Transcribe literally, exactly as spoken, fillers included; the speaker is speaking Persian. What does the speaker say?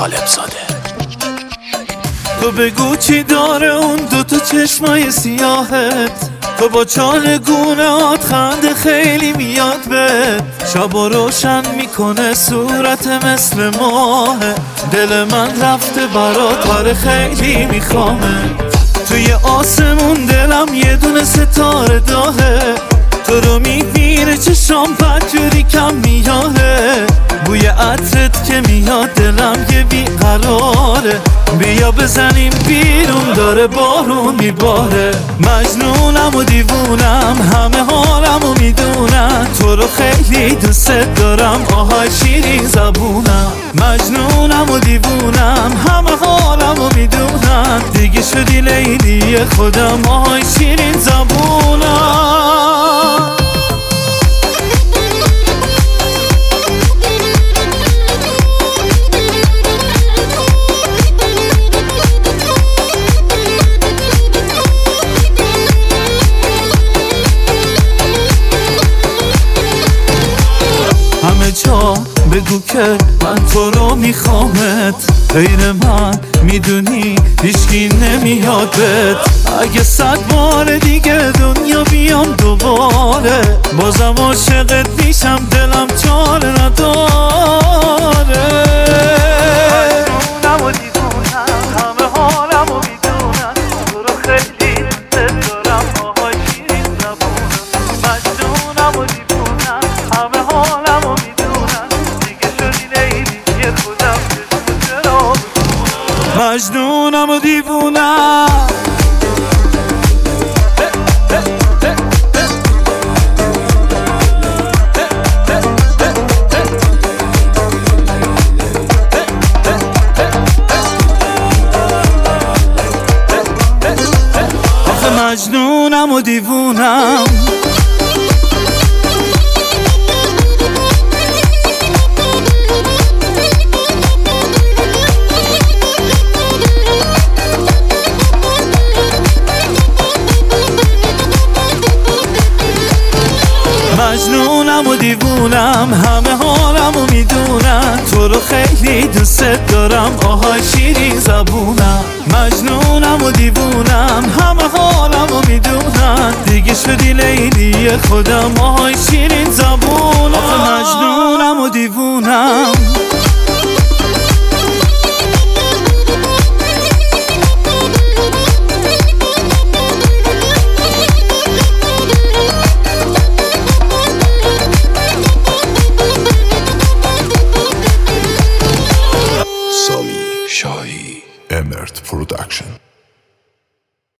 طالب زاده. تو بگو چی داره اون دوتا چشمای سیاهت، تو با چالگونهات خنده خیلی میاد بهت، شبا روشن میکنه صورت مثل ماهه، دل من رفته برات آره خیلی میخوامه، توی آسمون دلم یه دونه ستاره داهه، تو رو میبینه چشام بدجوری کم میاهه، بوی عطرت که میاد دلم یه بیقراره، بیا بزنیم بیرون داره بارون میباره، مجنونم و دیوونم همه حالمو میدونن، تو رو خیلی دوست دارم آهای شیرین زبونم، مجنونم و دیوونم همه حالمو میدونن، دیگه شدی لیلی خودم آهای شیرین زبونم. همه جا بگو که من تو رو میخوامت، غیر من میدونی هیچکی نمیاد بهت، اگه صد بار دیگه دنیا بیام دوباره، بازم عاشقت میشم دلم چاره نداره، مجنونم و دیوونم همه حالمو میدونن، تو رو خیلی دوست دارم آهای شیرین زبونم، مجنونم و دیوونم همه حالمو میدونن، دیگه شدی لیلی خودم چشم چرا بکنم، مجنونم و دیوونم. مجنونم و دیوونم. مجنونم و دیوونم همه حالمو میدونن، تو رو خیلی دوست دارم آهای شیرین زبونم، مجنونم و دیوونم همه حالمو میدونن، دیگه شدی لیلی خودم آهای شیرین زبونم، آخه مجنونم و دیوونم. Emirth Production.